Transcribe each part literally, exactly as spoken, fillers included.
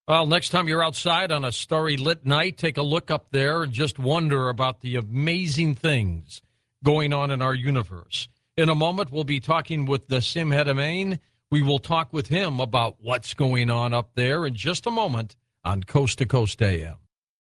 Well, next time you're outside on a starry lit night, take a look up there and just wonder about the amazing things going on in our universe. In a moment, we'll be talking with Nassim Haramein. We will talk with him about what's going on up there in just a moment on Coast to Coast A M.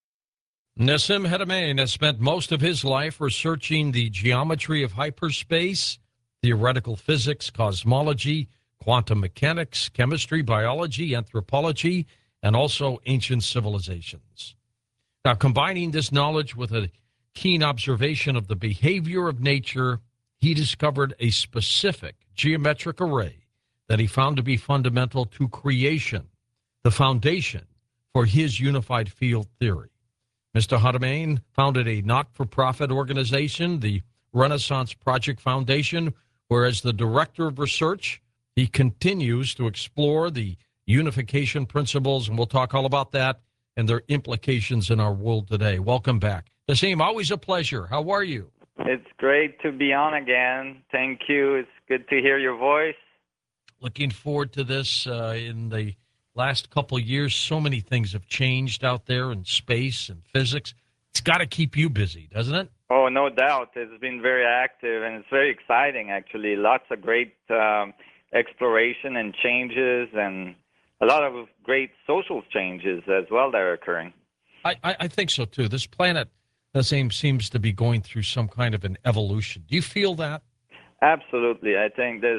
Nassim Haramein has spent most of his life researching the geometry of hyperspace, theoretical physics, cosmology, quantum mechanics, chemistry, biology, anthropology, and also ancient civilizations. Now, combining this knowledge with a keen observation of the behavior of nature, he discovered a specific geometric array that he found to be fundamental to creation, the foundation for his unified field theory. Mister Haramein founded a not-for-profit organization, the Renaissance Project Foundation, where as the director of research, he continues to explore the unification principles, and we'll talk all about that and their implications in our world today. Welcome back. Nassim, always a pleasure. How are you? It's great to be on again. Thank you. It's good to hear your voice. Looking forward to this. Uh, in the last couple of years, so many things have changed out there in space and physics. It's got to keep you busy, doesn't it? Oh, no doubt. It's been very active, and it's very exciting, actually. Lots of great um, exploration and changes, and a lot of great social changes as well that are occurring. I, I, I think so, too. This planet, the same, seems to be going through some kind of an evolution. Do you feel that? Absolutely. I think there's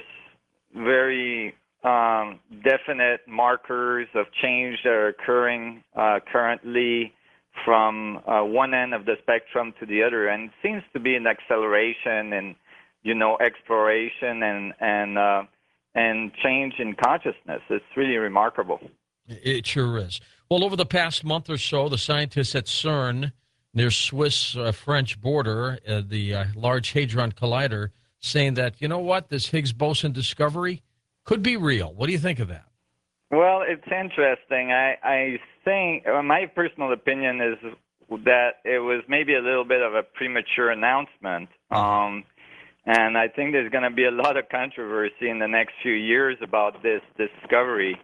very um, definite markers of change that are occurring uh, currently from uh, one end of the spectrum to the other. And it seems to be an acceleration in, you know, exploration and, and uh, and change in consciousness. It's really remarkable. It sure is. Well, over the past month or so, the scientists at CERN, near Swiss-French uh, border, uh, the uh, Large Hadron Collider, saying that, you know what, this Higgs boson discovery could be real. What do you think of that? Well, it's interesting. I, I think, uh, my personal opinion is that it was maybe a little bit of a premature announcement. Um, And I think there's going to be a lot of controversy in the next few years about this discovery.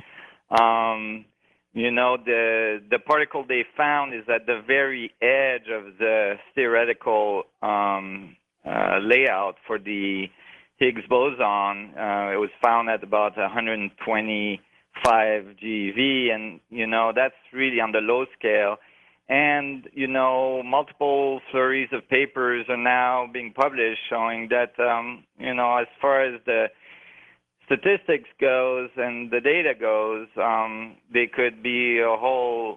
Um, you know, the the particle they found is at the very edge of the theoretical um, uh, layout for the Higgs boson. Uh, it was found at about one hundred twenty-five GeV, and, you know, that's really on the low scale. And, you know, multiple flurries of papers are now being published showing that, um, you know, as far as the statistics goes and the data goes, um, they could be a whole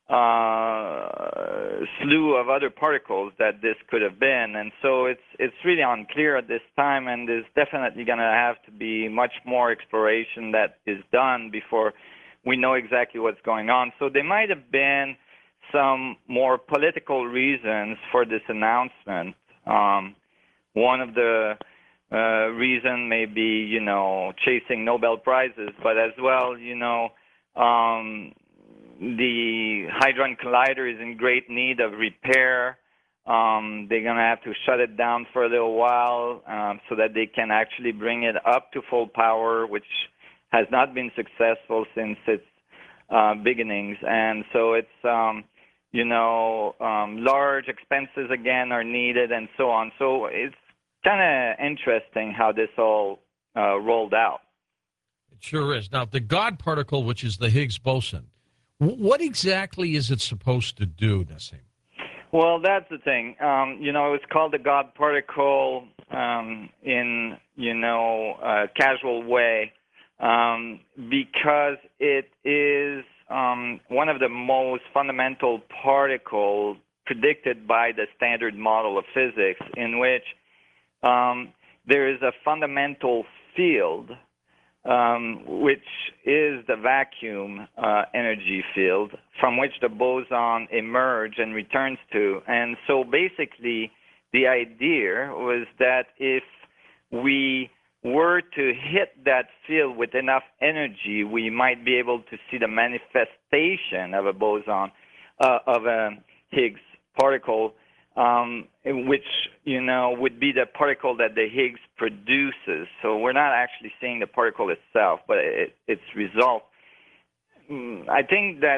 uh, slew of other particles that this could have been. And so it's it's really unclear at this time, and there's definitely going to have to be much more exploration that is done before we know exactly what's going on. So there might have been some more political reasons for this announcement. Um, one of the uh, reason may be, you know, chasing Nobel Prizes, but as well, you know, um, the Hadron Collider is in great need of repair. Um, they're going to have to shut it down for a little while um, so that they can actually bring it up to full power, which has not been successful since its uh, beginnings. And so it's, um, you know, um, large expenses again are needed and so on. So it's kind of interesting how this all uh, rolled out. It sure is. Now, the God particle, which is the Higgs boson, what exactly is it supposed to do, Nassim? Well, that's the thing. Um, you know, it's called the God particle um, in, you know, a casual way um, because it is um, one of the most fundamental particles predicted by the standard model of physics, in which um, there is a fundamental field Um, which is the vacuum uh, energy field from which the boson emerges and returns to. And so basically the idea was that if we were to hit that field with enough energy, we might be able to see the manifestation of a boson, uh, of a Higgs particle, Um, which, you know, would be the particle that the Higgs produces. So we're not actually seeing the particle itself, but it, its result. I think that's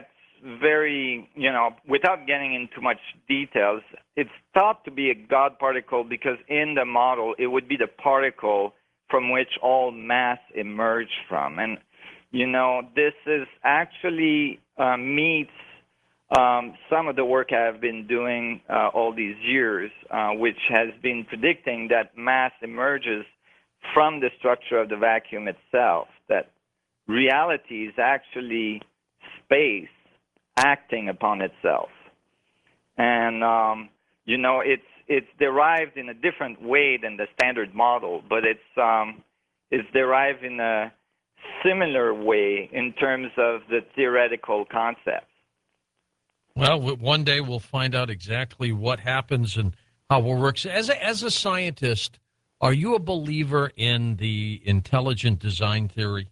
very, you know, without getting into much details, it's thought to be a God particle because in the model, it would be the particle from which all mass emerged from. And, you know, this is actually uh, meets um, some of the work I've been doing uh, all these years, uh, which has been predicting that mass emerges from the structure of the vacuum itself, that reality is actually space acting upon itself. And, um, you know, it's it's derived in a different way than the standard model, but it's um, it's derived in a similar way in terms of the theoretical concepts. Well, one day we'll find out exactly what happens and how it works. As a, as a scientist, are you a believer in the intelligent design theory?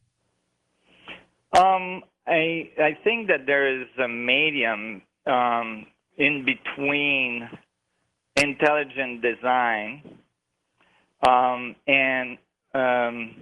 Um, I I think that there is a medium um, in between intelligent design um, and um,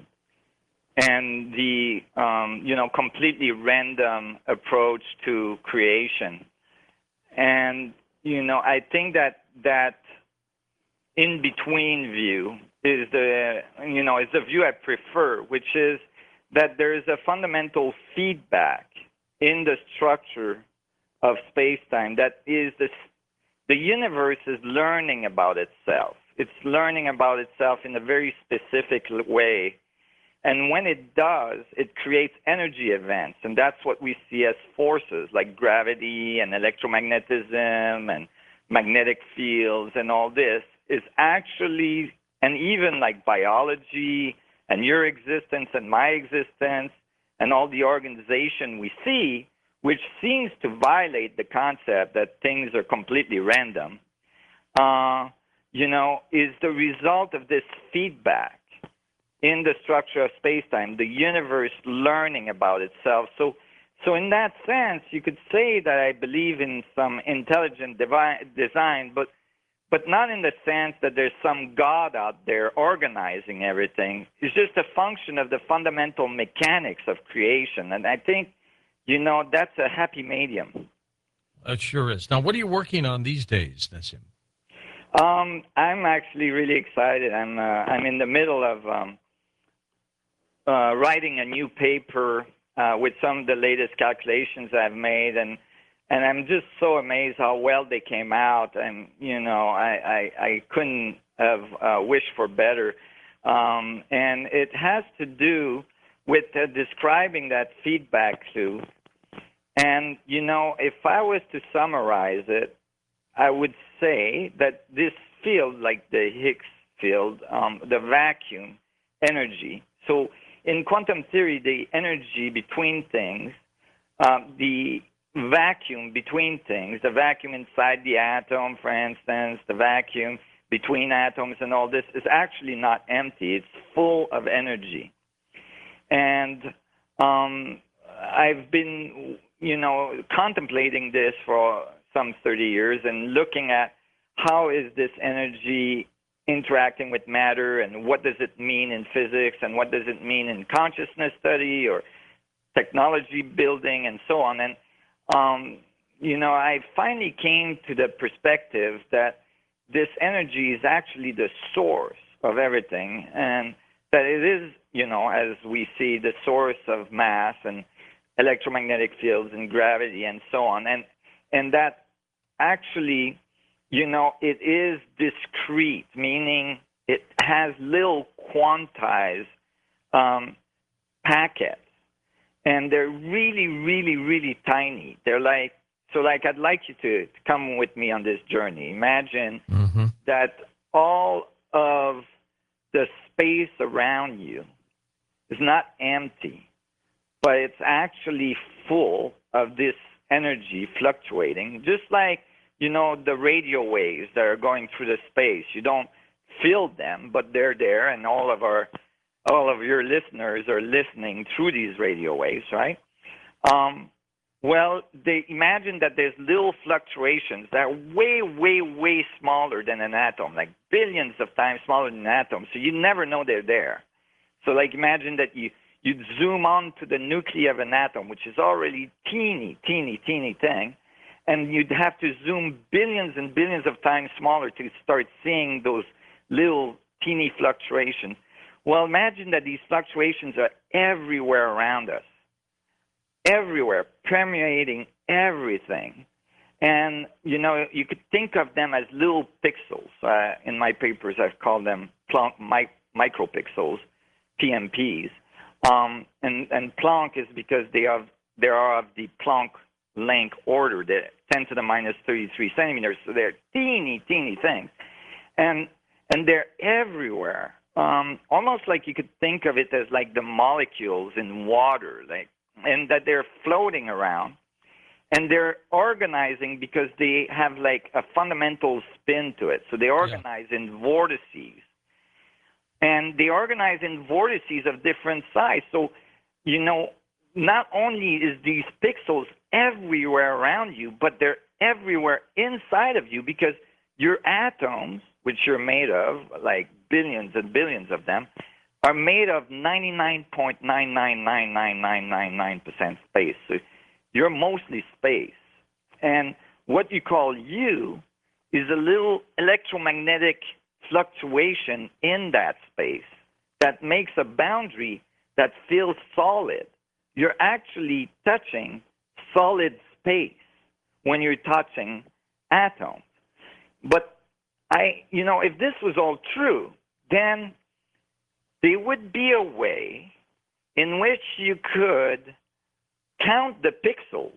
and the um, you know completely random approach to creation. And you know I think that that in between view is the you know is the view I prefer, which is that there is a fundamental feedback in the structure of space-time that is the, the universe is learning about itself. It's learning about itself in a very specific way. And when it does, it creates energy events. And that's what we see as forces like gravity and electromagnetism and magnetic fields and all this is actually, and even like biology and your existence and my existence and all the organization we see, which seems to violate the concept that things are completely random, uh, you know, is the result of this feedback in the structure of space-time, the universe learning about itself. So, so in that sense, you could say that I believe in some intelligent devi- design, but but not in the sense that there's some God out there organizing everything. It's just a function of the fundamental mechanics of creation. And I think, you know, that's a happy medium. It sure is. Now, what are you working on these days, Nassim? Um, I'm actually really excited. I'm, uh, I'm in the middle of um, uh, writing a new paper uh, with some of the latest calculations I've made, and And I'm just so amazed how well they came out. And, you know, I, I, I couldn't have uh, wished for better. Um, and it has to do with uh, describing that feedback loop. And, you know, if I was to summarize it, I would say that this field, like the Higgs field, um, the vacuum energy. So in quantum theory, the energy between things, um, the vacuum between things, the vacuum inside the atom, for instance, the vacuum between atoms and all this is actually not empty. It's full of energy. And um, I've been, you know, contemplating this for some thirty years and looking at how is this energy interacting with matter and what does it mean in physics and what does it mean in consciousness study or technology building and so on. And Um, you know, I finally came to the perspective that this energy is actually the source of everything, and that it is, you know, as we see, the source of mass and electromagnetic fields and gravity and so on, and and that actually, you know, it is discrete, meaning it has little quantized um, packets. And they're really, really, really tiny. They're like, so like I'd like you to, to come with me on this journey. Imagine mm-hmm. that all of the space around you is not empty, but it's actually full of this energy fluctuating, just like, you know, the radio waves that are going through the space. You don't feel them, but they're there, and all of our all of your listeners are listening through these radio waves, right? Um, well, they imagine that there's little fluctuations that are way, way, way smaller than an atom, like billions of times smaller than an atom. So you never know they're there. So like imagine that you, you'd zoom on to the nucleus of an atom, which is already teeny, teeny, teeny thing, and you'd have to zoom billions and billions of times smaller to start seeing those little teeny fluctuations. Well, imagine that these fluctuations are everywhere around us, everywhere, permeating everything. And, you know, you could think of them as little pixels. Uh, in my papers, I've called them Planck mi- micropixels, P M Ps. Um, and, and Planck is because they are, they are of the Planck length order, the ten to the minus thirty-three centimeters. So they're teeny, teeny things. And, and they're everywhere. Um, almost like you could think of it as like the molecules in water, like, and that they're floating around. And they're organizing because they have like a fundamental spin to it. So they organize yeah. in vortices. And they organize in vortices of different size. So, you know, not only is these pixels everywhere around you, but they're everywhere inside of you because your atoms, which you're made of, like billions and billions of them, are made of ninety-nine point nine nine nine nine nine nine nine percent space. So you're mostly space. And what you call you is a little electromagnetic fluctuation in that space that makes a boundary that feels solid. You're actually touching solid space when you're touching atoms. But I, you know, if this was all true, then there would be a way in which you could count the pixels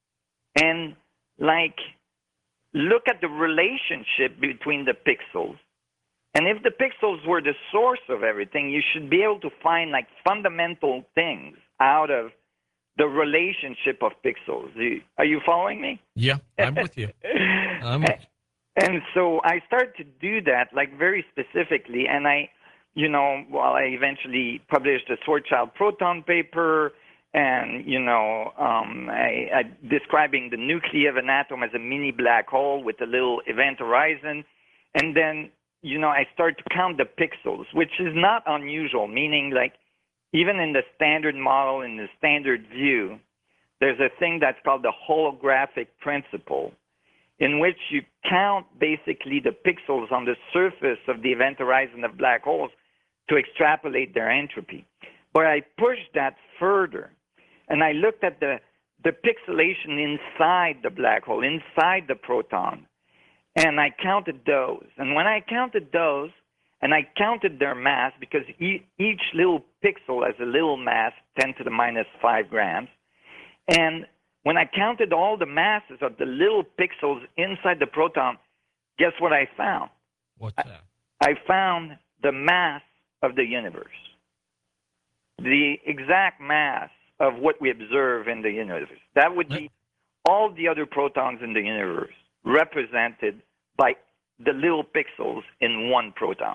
and, like, look at the relationship between the pixels. And if the pixels were the source of everything, you should be able to find, like, fundamental things out of the relationship of pixels. Are you following me? Yeah, I'm with you. I'm with you. And so I started to do that, like, very specifically. And I, you know, well, I eventually published a Schwarzschild proton paper, and, you know, um, I, I describing the nucleus of an atom as a mini black hole with a little event horizon. And then, you know, I started to count the pixels, which is not unusual, meaning, like, even in the standard model, in the standard view, there's a thing that's called the holographic principle, in which you count basically the pixels on the surface of the event horizon of black holes to extrapolate their entropy. But I pushed that further, and I looked at the, the pixelation inside the black hole, inside the proton, and I counted those. And when I counted those, and I counted their mass, because e- each little pixel has a little mass, ten to the minus five grams, and when I counted all the masses of the little pixels inside the proton, guess what I found? What's that? I, I found the mass of the universe, the exact mass of what we observe in the universe. That would be all the other protons in the universe represented by the little pixels in one proton.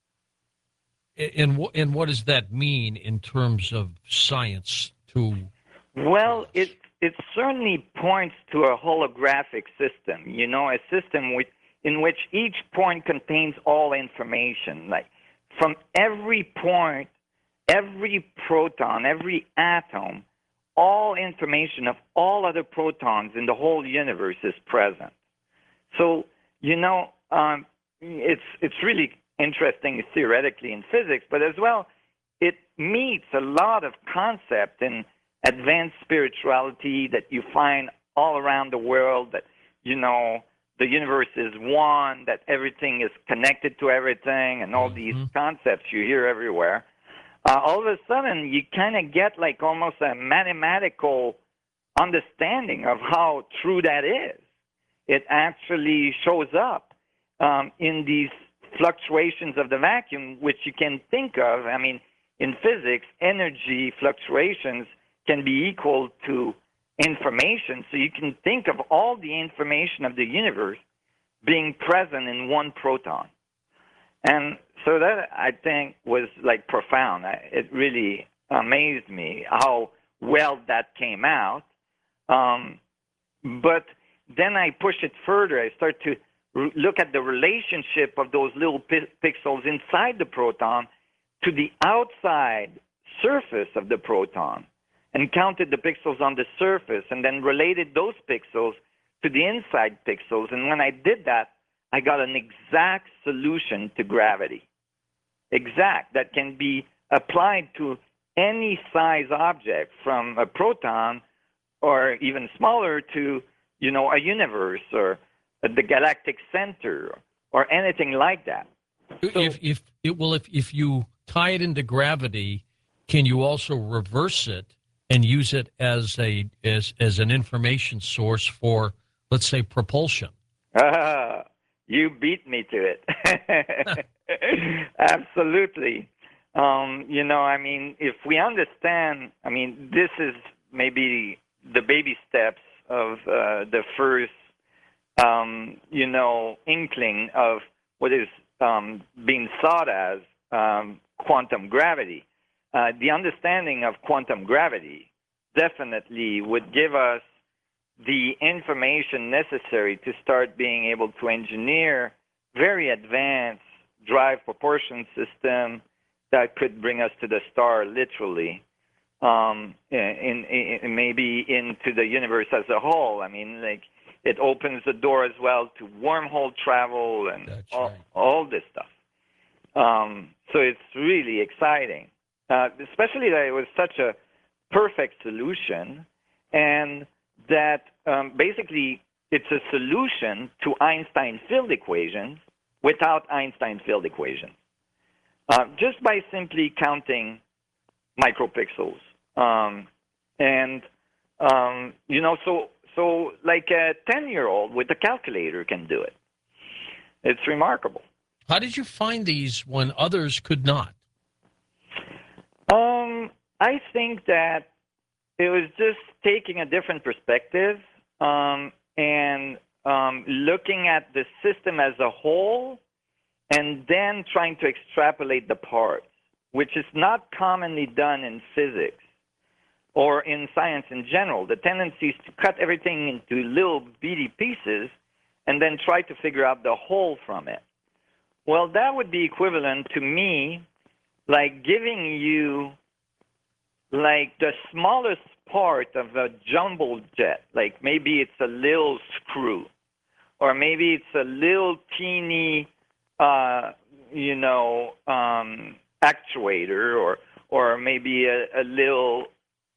And, and what does that mean in terms of science to... Well, it it certainly points to a holographic system, you know, a system with, in which each point contains all information. Like, from every point, every proton, every atom, all information of all other protons in the whole universe is present. So, you know, um, it's it's really interesting theoretically in physics, but as well, it meets a lot of concept in advanced spirituality that you find all around the world, that, you know, the universe is one, that everything is connected to everything, and all these mm-hmm. concepts you hear everywhere. Uh, all of a sudden, you kind of get like almost a mathematical understanding of how true that is. It actually shows up um, in these fluctuations of the vacuum, which you can think of. I mean, in physics, energy fluctuations can be equal to information. So you can think of all the information of the universe being present in one proton. And so that, I think, was like profound. It really amazed me how well that came out. Um, but then I push it further. I start to r- look at the relationship of those little pi- pixels inside the proton to the outside surface of the proton and counted the pixels on the surface and then related those pixels to the inside pixels. And when I did that, I got an exact solution to gravity. Exact, that can be applied to any size object, from a proton or even smaller to, you know, a universe or the galactic center or anything like that. So, if if it will, if if you tie it into gravity, can you also reverse it and use it as a as as an information source for, let's say, propulsion? Uh, you beat me to it. Absolutely. Um, you know, I mean, if we understand, I mean, this is maybe the baby steps of uh, the first, um, you know, inkling of what is um, being sought as um, quantum gravity. Uh, the understanding of quantum gravity definitely would give us the information necessary to start being able to engineer very advanced drive propulsion system that could bring us to the star, literally, um, in, in, in maybe into the universe as a whole. I mean, like, it opens the door as well to wormhole travel and all, right. all this stuff. Um, so it's really exciting, uh, especially that it was such a perfect solution, and that um, basically it's a solution to Einstein field equations without Einstein field equations, uh, just by simply counting micropixels. Um, and, um, you know, so, so like a ten-year-old with a calculator can do it. It's remarkable. How did you find these when others could not? Um, I think that it was just taking a different perspective um, and um, looking at the system as a whole and then trying to extrapolate the parts, which is not commonly done in physics or in science in general. The tendency is to cut everything into little bitty pieces and then try to figure out the whole from it. Well, that would be equivalent to me like giving you like the smallest part of a jumbo jet, like maybe it's a little screw, or maybe it's a little teeny, uh, you know, um, actuator, or or maybe a, a little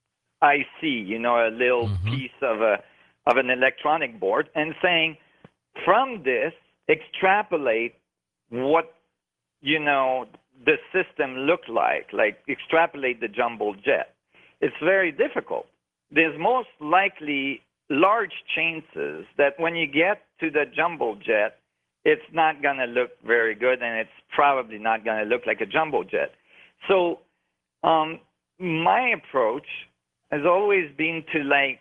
I C, you know, a little mm-hmm. piece of a of an electronic board, and saying from this extrapolate what, you know, the system looked like, like extrapolate the jumbo jet. It's very difficult. There's most likely large chances that when you get to the jumbo jet, it's not going to look very good, and it's probably not going to look like a jumbo jet. So um, my approach has always been to like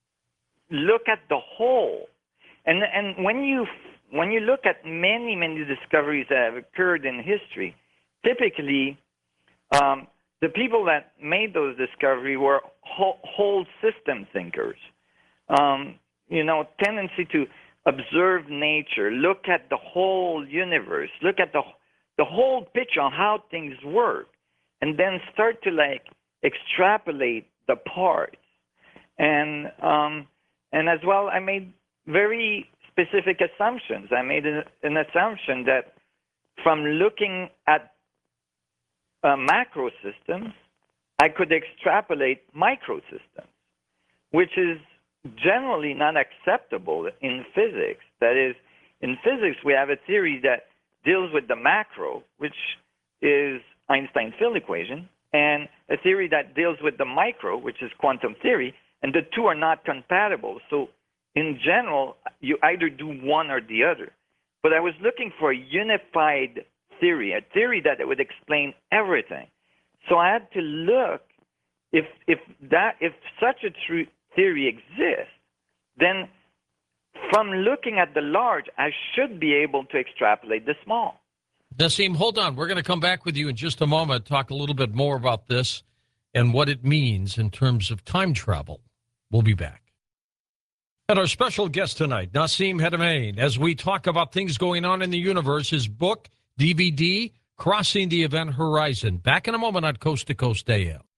look at the whole. And and when you when you look at many, many discoveries that have occurred in history, typically um, the people that made those discoveries were whole, whole system thinkers. Um, you know, tendency to observe nature, look at the whole universe, look at the the whole picture on how things work, and then start to like extrapolate the parts. And um, and as well, I made very specific assumptions. I made an, an assumption that from looking at uh, macro systems, I could extrapolate microsystems, which is generally not acceptable in physics. That is, in physics, we have a theory that deals with the macro, which is Einstein's field equation, and a theory that deals with the micro, which is quantum theory, and the two are not compatible. So in general, you either do one or the other. But I was looking for a unified theory, a theory that would explain everything. So I had to look if if that if such a true theory exists, then from looking at the large, I should be able to extrapolate the small. Nassim, hold on. We're going to come back with you in just a moment, talk a little bit more about this and what it means in terms of time travel. We'll be back. And our special guest tonight, Nassim Hadamein, as we talk about things going on in the universe, his book, D V D, Crossing the Event Horizon. Back in a moment on Coast to Coast A M.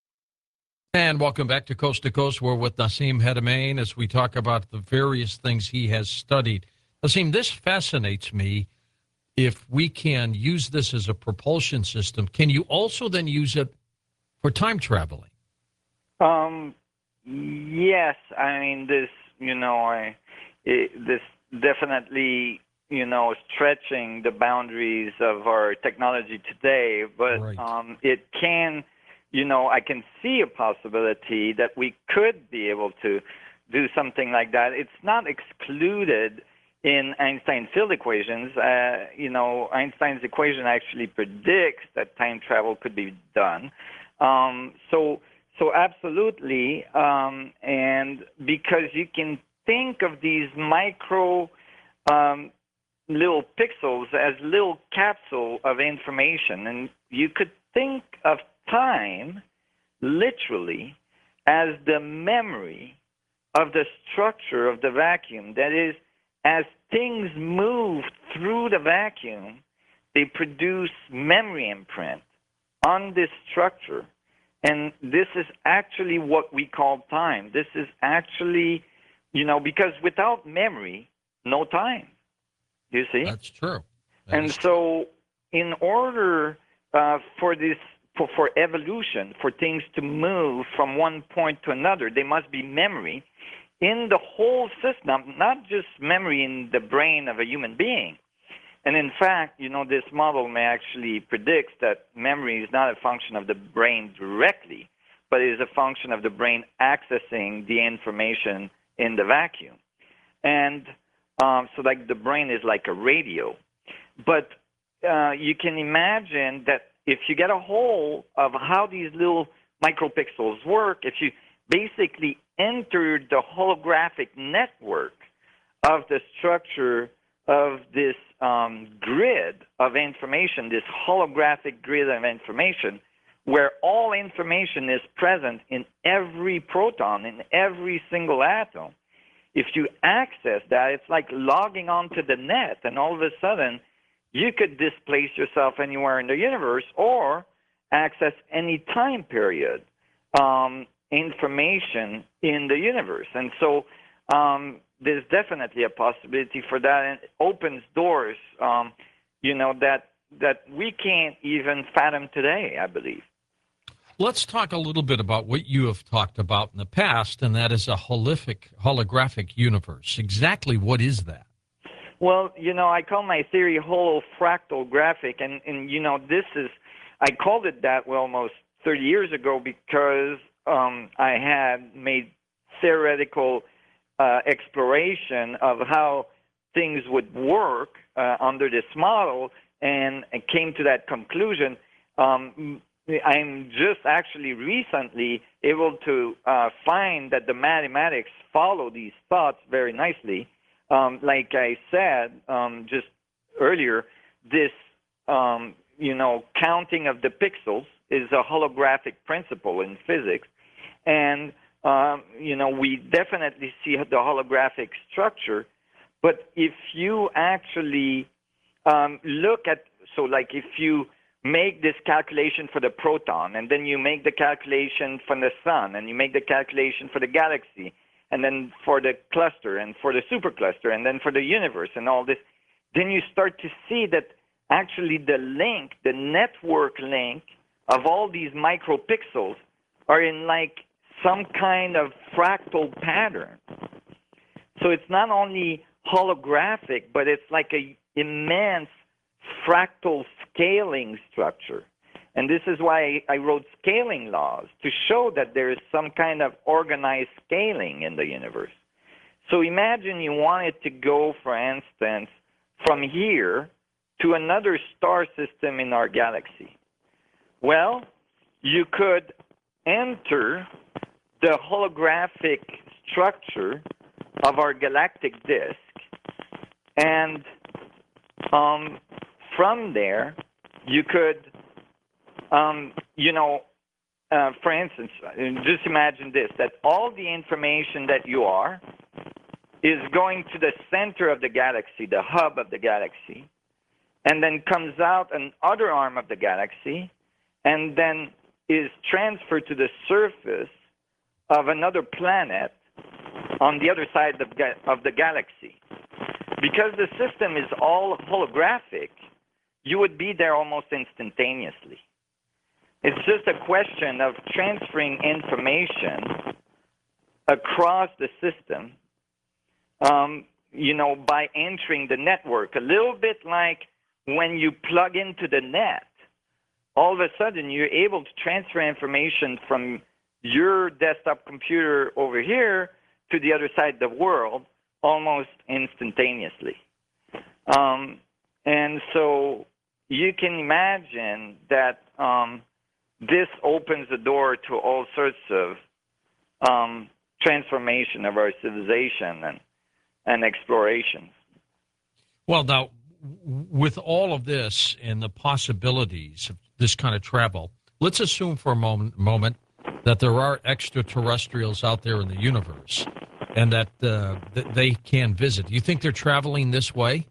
And welcome back to Coast to Coast. We're with Nassim Hadamein as we talk about the various things he has studied. Nassim, this fascinates me. If we can use this as a propulsion system, can you also then use it for time traveling? Um, yes, I mean this. You know, I it, this definitely you know stretching the boundaries of our technology today, but Right. um, it can. You know, I can see a possibility that we could be able to do something like that. It's not excluded in Einstein field equations. Uh, you know, Einstein's equation actually predicts that time travel could be done. Um, so, so absolutely, um, and because you can think of these micro um, little pixels as little capsule of information, and you could think of time literally as the memory of the structure of the vacuum. That is, as things move through the vacuum, they produce memory imprint on this structure. And this is actually what we call time. This is actually, you know, because without memory, no time. You see? That's true. That And is true. so, in order uh, for this, for, for evolution, for things to move from one point to another, there must be memory in the whole system, not just memory in the brain of a human being. And in fact, you know, this model may actually predict that memory is not a function of the brain directly, but is a function of the brain accessing the information in the vacuum. And um, so, like, the brain is like a radio. But uh, you can imagine that if you get a hold of how these little micropixels work, if you basically enter the holographic network of the structure of this um, grid of information, this holographic grid of information, where all information is present in every proton, in every single atom, if you access that, it's like logging onto the net, and all of a sudden, you could displace yourself anywhere in the universe or access any time period um, information in the universe. And so um, there's definitely a possibility for that, and it opens doors, um, you know, that that we can't even fathom today, I believe. Let's talk a little bit about what you have talked about in the past, and that is a holific, holographic universe. Exactly what is that? Well, you know, I call my theory holofractal graphic, and, and you know, this is, I called it that well, almost thirty years ago because um, I had made theoretical uh, exploration of how things would work uh, under this model, and I came to that conclusion. Um, I'm just actually recently able to uh, find that the mathematics follow these thoughts very nicely. Um, like I said um, just earlier, this um, you know counting of the pixels is a holographic principle in physics, and um, you know we definitely see the holographic structure. But if you actually um, look at, so like if you make this calculation for the proton, and then you make the calculation for the sun, and you make the calculation for the galaxy, and then for the cluster, and for the supercluster, and then for the universe, and all this, then you start to see that actually the link, the network link of all these micropixels are in like some kind of fractal pattern. So it's not only holographic, but it's like a immense fractal scaling structure. And this is why I wrote scaling laws, to show that there is some kind of organized scaling in the universe. So imagine you wanted to go, for instance, from here to another star system in our galaxy. Well, you could enter the holographic structure of our galactic disk, and um, from there, you could, um, you know, uh, for instance, just imagine this, that all the information that you are is going to the center of the galaxy, the hub of the galaxy, and then comes out another arm of the galaxy, and then is transferred to the surface of another planet on the other side of, ga- of the galaxy. Because the system is all holographic, you would be there almost instantaneously. It's just a question of transferring information across the system, um, you know, by entering the network. A little bit like when you plug into the net, all of a sudden you're able to transfer information from your desktop computer over here to the other side of the world almost instantaneously. Um, and so you can imagine that um, this opens the door to all sorts of um, transformation of our civilization and, and exploration. Well, now, with all of this and the possibilities of this kind of travel, let's assume for a moment, moment that there are extraterrestrials out there in the universe and that, uh, that they can visit. Do you think they're traveling this way?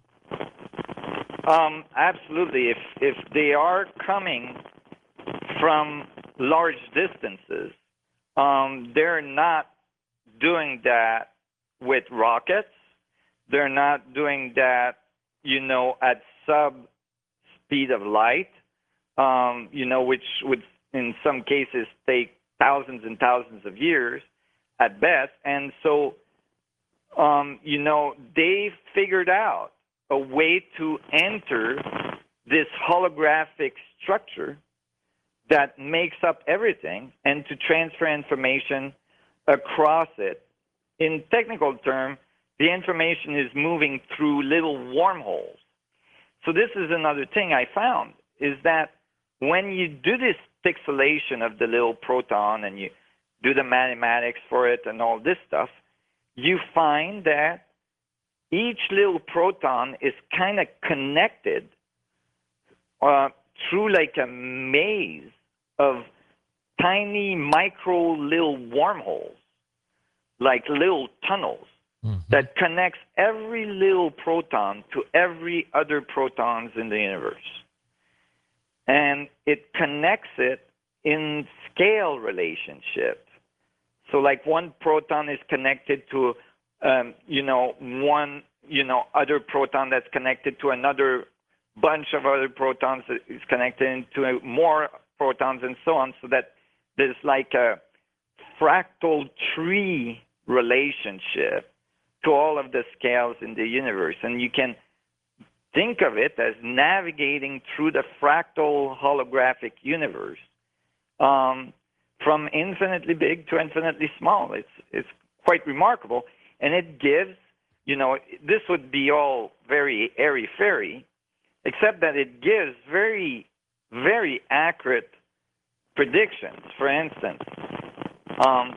Um, absolutely. If if they are coming from large distances, um, they're not doing that with rockets. They're not doing that, you know, at sub speed of light, um, you know, which would in some cases take thousands and thousands of years at best. And so, um, you know, they figured out a way to enter this holographic structure that makes up everything and to transfer information across it. In technical terms, the information is moving through little wormholes. So this is another thing I found, is that when you do this pixelation of the little proton and you do the mathematics for it and all this stuff, you find that each little proton is kind of connected uh, through like a maze of tiny micro little wormholes, like little tunnels, mm-hmm. that connects every little proton to every other protons in the universe. And it connects it in scale relationship. So like one proton is connected to Um, you know, one, you know, other proton that's connected to another bunch of other protons that is connected to more protons and so on, so that there's like a fractal tree relationship to all of the scales in the universe. And you can think of it as navigating through the fractal holographic universe um, from infinitely big to infinitely small. It's, it's quite remarkable. And it gives, you know, this would be all very airy-fairy, except that it gives very, very accurate predictions. For instance, um,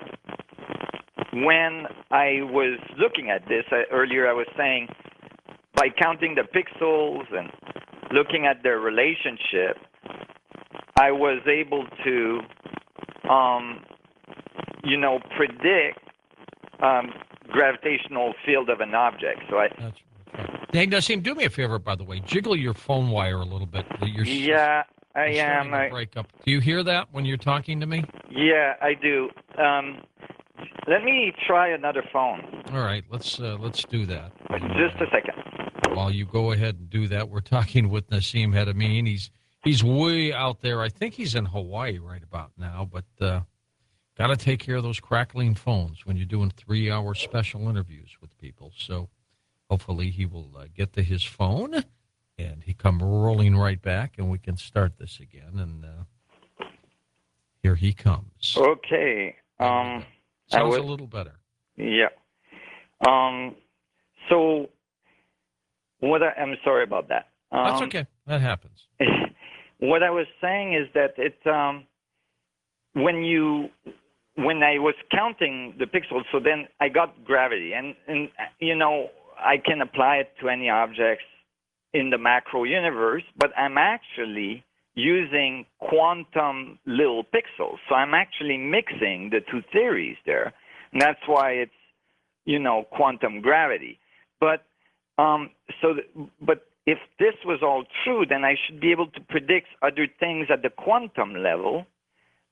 when I was looking at this, uh, earlier I was saying, by counting the pixels and looking at their relationship, I was able to, um, you know, predict um, gravitational field of an object. So I. That's right. Hey, Nassim, do me a favor, by the way. Jiggle your phone wire a little bit. You're, yeah, I you're am. To I, break up. Do you hear that when you're talking to me? Yeah, I do. Um, let me try another phone. All right, let's uh, let's do that. Just a second. While you go ahead and do that, we're talking with Nassim Hatamin. He's he's way out there. I think he's in Hawaii right about now, but. Uh, Got to take care of those crackling phones when you're doing three-hour special interviews with people. So hopefully he will uh, get to his phone and he come rolling right back and we can start this again. And uh, here he comes. Okay. Um, Sounds was, a little better. Yeah. Um, so what I, I'm sorry about that. Um, That's okay. That happens. What I was saying is that it um, when you when I was counting the pixels, so then I got gravity, and, and you know, I can apply it to any objects in the macro universe, but I'm actually using quantum little pixels. So I'm actually mixing the two theories there, and that's why it's, you know, quantum gravity. But um, so, th- but if this was all true, then I should be able to predict other things at the quantum level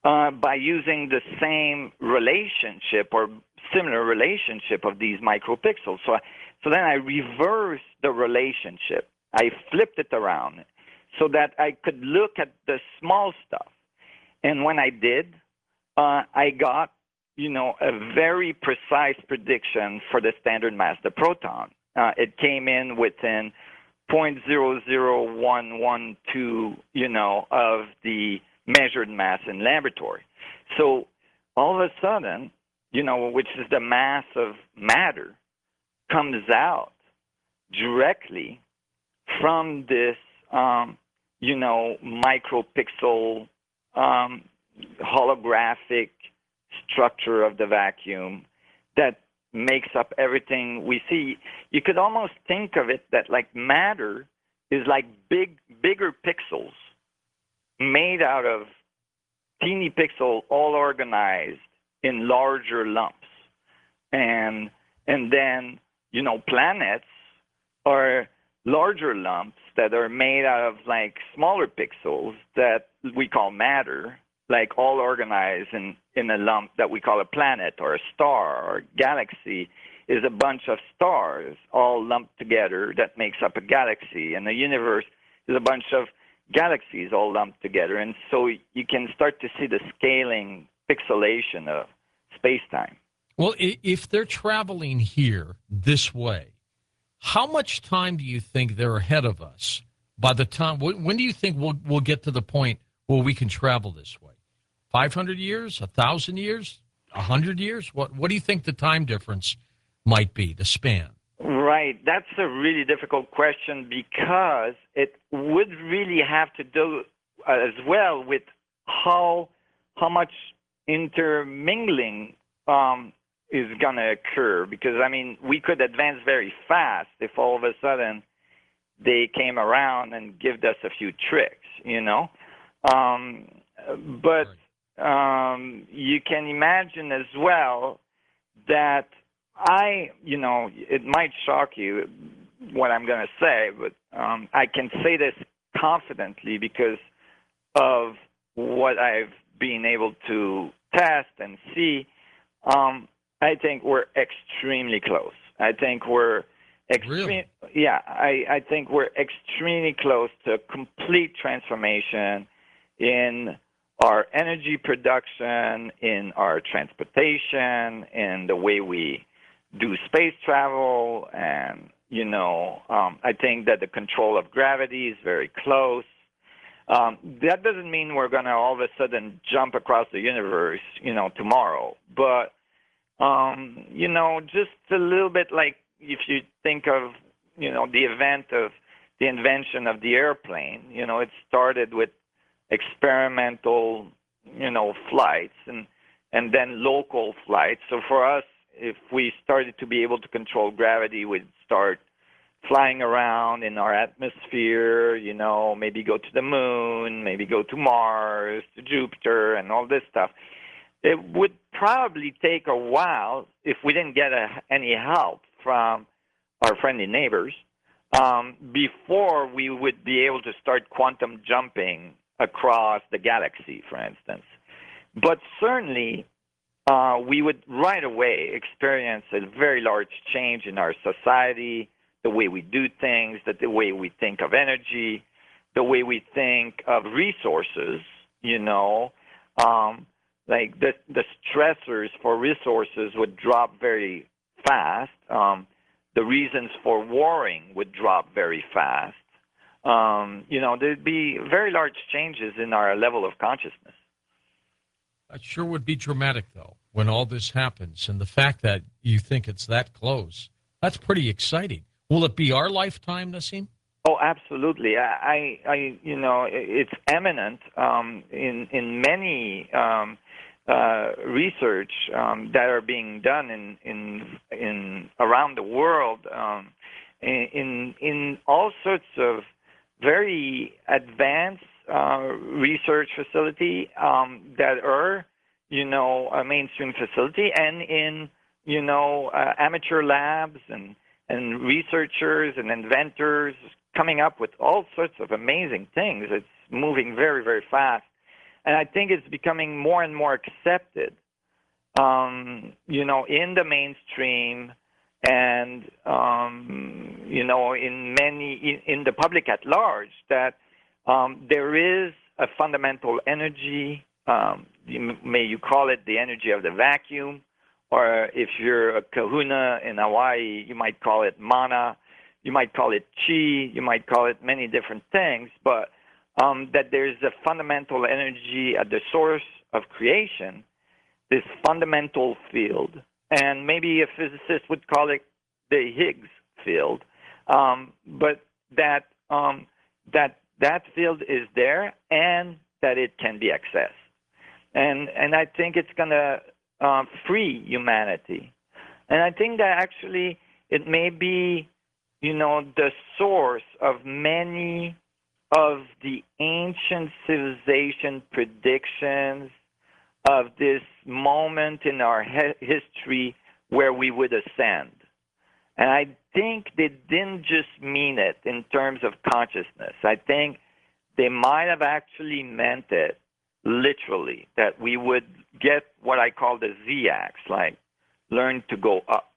uh, by using the same relationship or similar relationship of these micropixels. So, so then I reversed the relationship. I flipped it around so that I could look at the small stuff. And when I did, uh, I got, you know, a very precise prediction for the standard mass, the proton. Uh, it came in within zero point zero zero one one two, you know, of the measured mass in laboratory. So all of a sudden, you know, which is the mass of matter, comes out directly from this, um, you know, micropixel um, holographic structure of the vacuum that makes up everything we see. You could almost think of it that like matter is like big, bigger pixels made out of teeny pixel all organized in larger lumps. And and then, you know, planets are larger lumps that are made out of like smaller pixels that we call matter, like all organized in, in a lump that we call a planet or a star or a galaxy is a bunch of stars all lumped together that makes up a galaxy. And the universe is a bunch of galaxies all lumped together. And so you can start to see the scaling pixelation of space-time. Well, if they're traveling here this way, how much time do you think they're ahead of us by the time, when do you think we'll, we'll get to the point where we can travel this way? five hundred years, one thousand years, one hundred years? What, what do you think the time difference might be, the span? Right. That's a really difficult question because it would really have to do as well with how how much intermingling um, is going to occur. Because, I mean, we could advance very fast if all of a sudden they came around and gave us a few tricks, you know. Um, but um, you can imagine as well that I, you know, it might shock you what I'm going to say, but um, I can say this confidently because of what I've been able to test and see. Um, I think we're extremely close. I think we're extreme. Really? Yeah, I, I think we're extremely close to a complete transformation in our energy production, in our transportation, in the way we do space travel, and, you know, um, I think that the control of gravity is very close. Um, that doesn't mean we're going to all of a sudden jump across the universe, you know, tomorrow. But, um, you know, just a little bit like if you think of, you know, the event of the invention of the airplane, you know, it started with experimental, you know, flights and, and then local flights. So for us, if we started to be able to control gravity, we'd start flying around in our atmosphere, you know, maybe go to the moon, maybe go to Mars, to Jupiter, and all this stuff. It would probably take a while if we didn't get a, any help from our friendly neighbors um, before we would be able to start quantum jumping across the galaxy, for instance. But certainly, uh, we would right away experience a very large change in our society, the way we do things, that the way we think of energy, the way we think of resources, you know, um, like the, the stressors for resources would drop very fast. Um, the reasons for warring would drop very fast. Um, you know, there'd be very large changes in our level of consciousness. That sure would be dramatic, though, when all this happens. And the fact that you think it's that close, that's pretty exciting. Will it be our lifetime, Nassim? Oh, absolutely. I, I you know, it's eminent um, in in many um, uh, research um, that are being done in in in around the world um, in in all sorts of very advanced uh, research facility um, that are, you know, a mainstream facility, and in, you know, uh, amateur labs and and researchers and inventors coming up with all sorts of amazing things. It's moving very, very fast. and I think it's becoming more and more accepted, um, you know, in the mainstream and, um, you know, in many, in, in the public at large, that um, there is a fundamental energy, um, you, may you call it the energy of the vacuum, or if you're a kahuna in Hawaii, you might call it mana, you might call it chi, you might call it many different things, but um, that there's a fundamental energy at the source of creation, this fundamental field, and maybe a physicist would call it the Higgs field, um, but that um, that that field is there and that it can be accessed, and and I think it's going to uh, free humanity, and I think that actually it may be, you know, the source of many of the ancient civilization predictions of this moment in our he- history where we would ascend. And I think they didn't just mean it in terms of consciousness. I think they might have actually meant it literally, that we would get what I call the Z-ax, like learn to go up.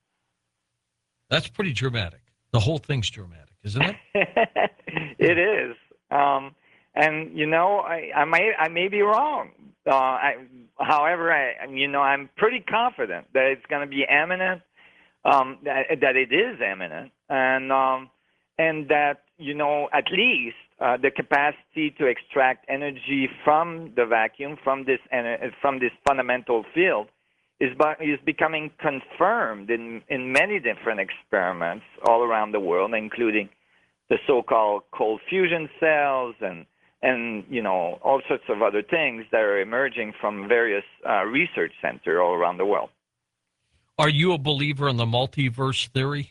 That's pretty dramatic. The whole thing's dramatic, isn't it? It is. Um, and, you know, I, I, may, I may be wrong. Uh, I, however, I, you know, I'm pretty confident that it's going to be imminent, um, that, that it is imminent, and um, and that, you know, at least uh, the capacity to extract energy from the vacuum, from this from this fundamental field, is is becoming confirmed in in many different experiments all around the world, including the so-called cold fusion cells and and you know all sorts of other things that are emerging from various uh, research centers all around the world. Are you a believer in the multiverse theory?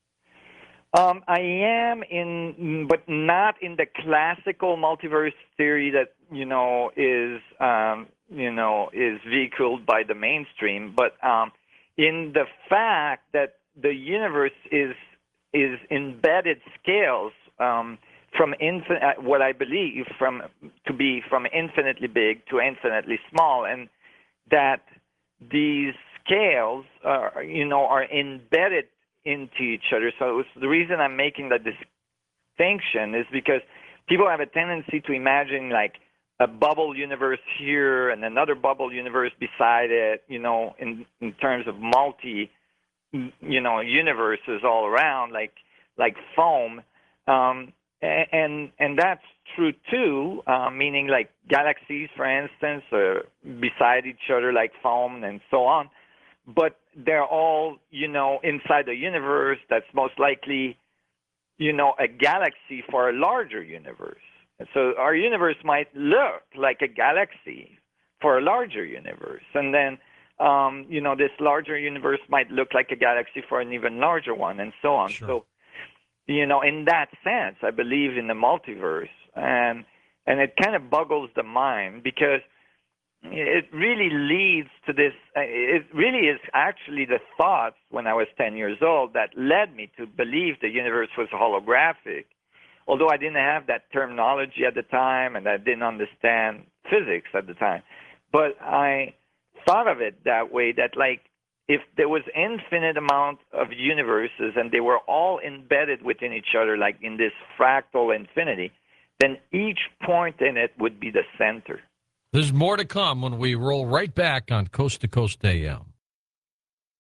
Um, I am in, but not in the classical multiverse theory that you know is um, you know is vehicled by the mainstream, but um, in the fact that the universe is is embedded scales um, from infin- uh, what I believe from to be from infinitely big to infinitely small, and that these scales are you know are embedded into each other. So it was the reason I'm making that distinction is because people have a tendency to imagine like a bubble universe here and another bubble universe beside it, you know, in, in terms of multi, you know, universes all around, like like foam. Um, and and that's true too, uh, meaning like galaxies, for instance, are beside each other like foam and so on. But they're all, you know, inside a universe that's most likely, you know, a galaxy for a larger universe. And so our universe might look like a galaxy for a larger universe. And then, um, you know, this larger universe might look like a galaxy for an even larger one, and so on. Sure. So, you know, in that sense, I believe in the multiverse. And, and it kind of boggles the mind because it really leads to this. It really is actually the thoughts when I was ten years old that led me to believe the universe was holographic, although I didn't have that terminology at the time and I didn't understand physics at the time. But I thought of it that way, that like if there was infinite amount of universes and they were all embedded within each other, like in this fractal infinity, then each point in it would be the center. There's more to come when we roll right back on Coast to Coast A M.